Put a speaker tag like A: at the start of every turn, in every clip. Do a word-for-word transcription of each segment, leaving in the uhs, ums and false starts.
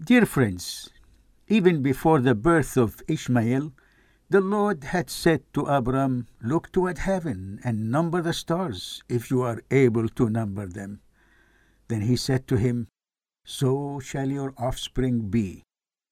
A: Dear friends, even before the birth of Ishmael, the Lord had said to Abram, "Look toward heaven and number the stars, if you are able to number them." Then he said to him, "So shall your offspring be."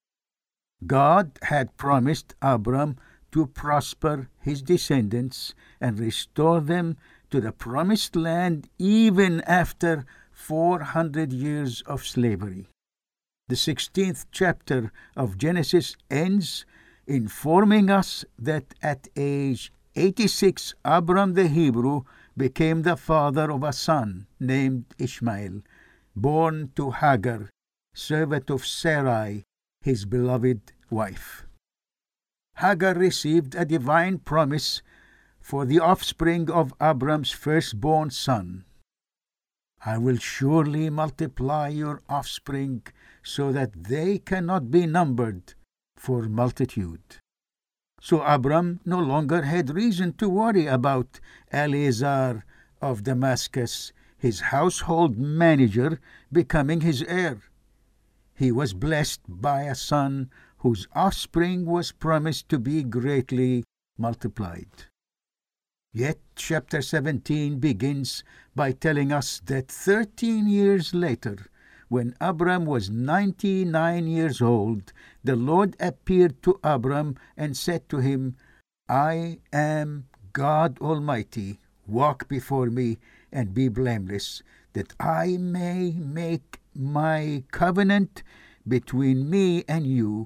A: God had promised Abram to prosper his descendants and restore them to the promised land even after four hundred years of slavery. The sixteenth chapter of Genesis ends informing us that at age eighty-six, Abram the Hebrew became the father of a son named Ishmael, born to Hagar, servant of Sarai, his beloved wife. Hagar received a divine promise for the offspring of Abram's firstborn son. "I will surely multiply your offspring so that they cannot be numbered for multitude." So Abram no longer had reason to worry about Eleazar of Damascus, his household manager, becoming his heir. He was blessed by a son whose offspring was promised to be greatly multiplied. Yet chapter seventeen begins by telling us that thirteen years later, when Abram was ninety-nine years old, the Lord appeared to Abram and said to him, "I am God Almighty. Walk before me and be blameless, that I may make my covenant between me and you,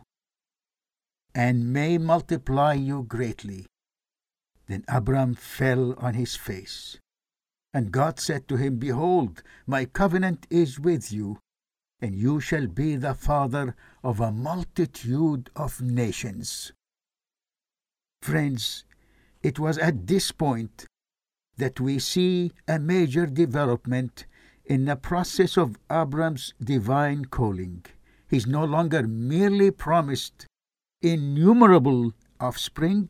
A: and may multiply you greatly." Then Abram fell on his face. And God said to him, "Behold, my covenant is with you, and you shall be the father of a multitude of nations." Friends, it was at this point that we see a major development in the process of Abram's divine calling. He's no longer merely promised innumerable offspring.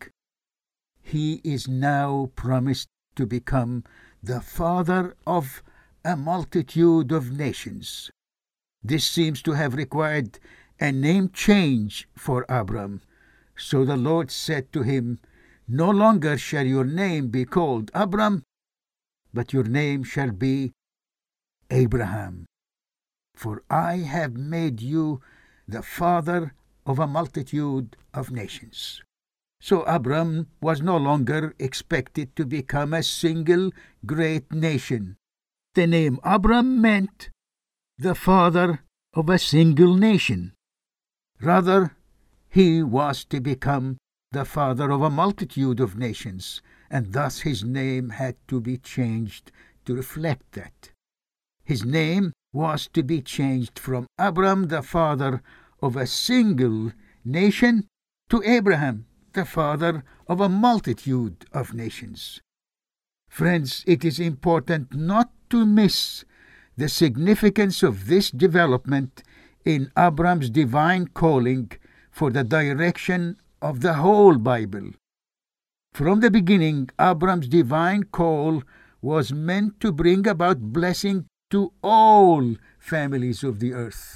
A: He is now promised to become the father of a multitude of nations. This seems to have required a name change for Abram. So the Lord said to him, "No longer shall your name be called Abram, but your name shall be Abraham. For I have made you the father of a multitude of nations." So Abram was no longer expected to become a single great nation. The name Abram meant the father of a single nation. Rather, he was to become the father of a multitude of nations, and thus his name had to be changed to reflect that. His name was to be changed from Abram, the father of a single nation, to Abraham, the father of a multitude of nations. Friends, it is important not to miss the significance of this development in Abram's divine calling for the direction of the whole Bible. From the beginning, Abram's divine call was meant to bring about blessing to all families of the earth.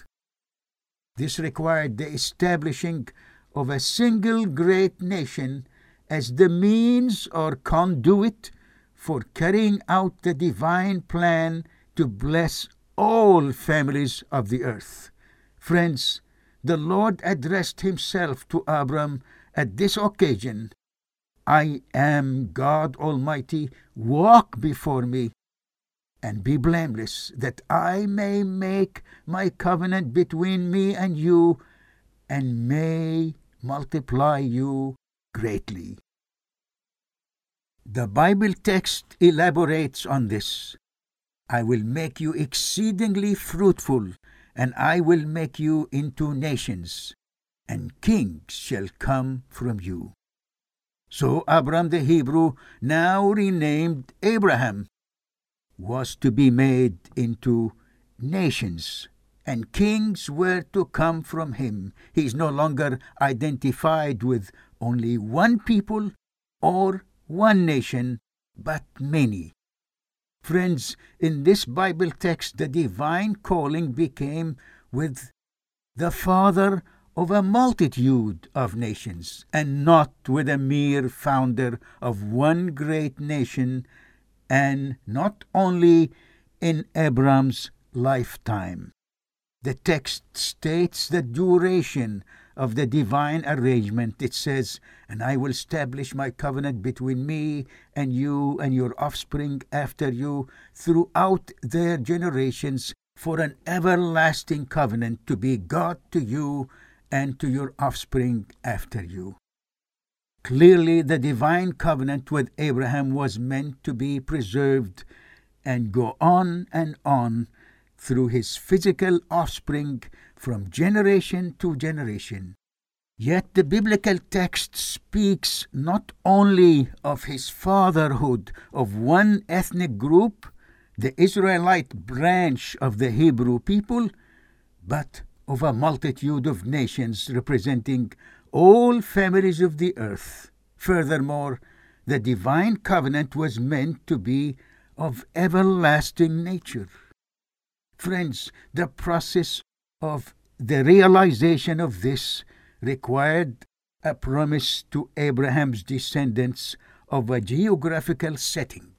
A: This required the establishing of a single great nation as the means or conduit for carrying out the divine plan to bless all families of the earth. Friends, the Lord addressed himself to Abram at this occasion. "I am God Almighty. Walk before me and be blameless, that I may make my covenant between me and you, and may multiply you greatly." The Bible text elaborates on this. "I will make you exceedingly fruitful, and I will make you into nations, and kings shall come from you." So Abram the Hebrew, now renamed Abraham, was to be made into nations, and kings were to come from him. He is no longer identified with only one people or one nation, but many. Friends, in this Bible text, the divine calling became with the father of a multitude of nations, and not with a mere founder of one great nation, and not only in Abram's lifetime. The text states the duration of the divine arrangement. It says, "And I will establish my covenant between me and you and your offspring after you throughout their generations for an everlasting covenant to be God to you and to your offspring after you." Clearly, the divine covenant with Abraham was meant to be preserved and go on and on through his physical offspring from generation to generation. Yet the biblical text speaks not only of his fatherhood of one ethnic group, the Israelite branch of the Hebrew people, but of a multitude of nations representing all families of the earth. Furthermore, the divine covenant was meant to be of everlasting nature. Friends, the process of the realization of this required a promise to Abraham's descendants of a geographical setting.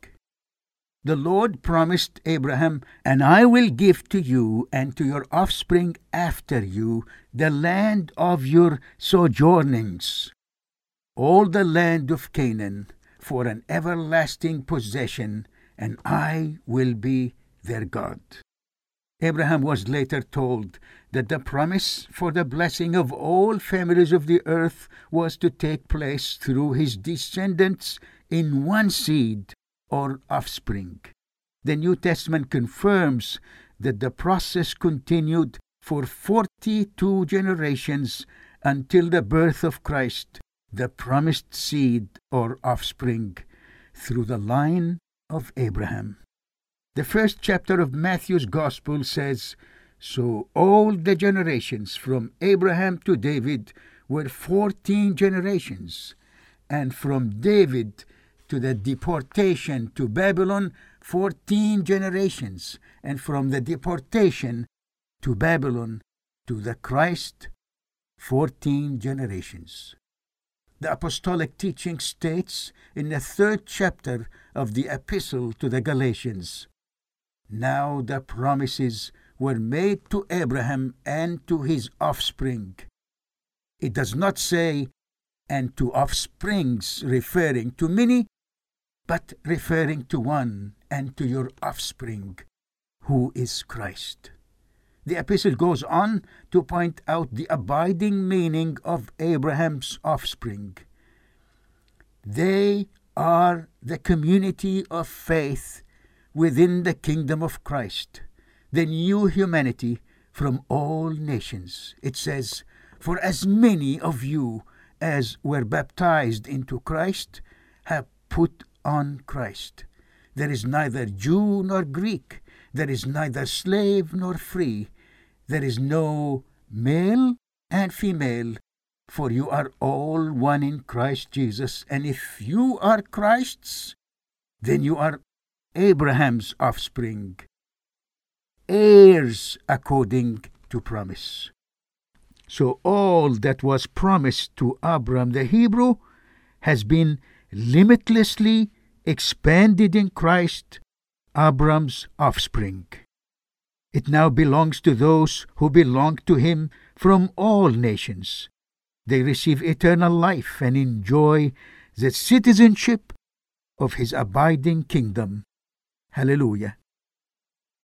A: The Lord promised Abraham, "And I will give to you and to your offspring after you the land of your sojournings, all the land of Canaan, for an everlasting possession, and I will be their God." Abraham was later told that the promise for the blessing of all families of the earth was to take place through his descendants in one seed or offspring. The New Testament confirms that the process continued for forty-two generations until the birth of Christ, the promised seed or offspring, through the line of Abraham. The first chapter of Matthew's Gospel says, "So all the generations from Abraham to David were fourteen generations, and from David to the deportation to Babylon, fourteen generations, and from the deportation to Babylon to the Christ, fourteen generations." The apostolic teaching states in the third chapter of the epistle to the Galatians, "Now the promises were made to Abraham and to his offspring." It does not say, "and to offsprings," referring to many, but referring to one, "and to your offspring," who is Christ. The epistle goes on to point out the abiding meaning of Abraham's offspring. They are the community of faith within the kingdom of Christ, the new humanity from all nations. It says, "For as many of you as were baptized into Christ have put on Christ. There is neither Jew nor Greek, there is neither slave nor free, there is no male and female, for you are all one in Christ Jesus. And if you are Christ's, then you are Abraham's offspring, heirs according to promise." So all that was promised to Abram the Hebrew has been limitlessly expanded in Christ, Abram's offspring. It now belongs to those who belong to him from all nations. They receive eternal life and enjoy the citizenship of his abiding kingdom. Hallelujah.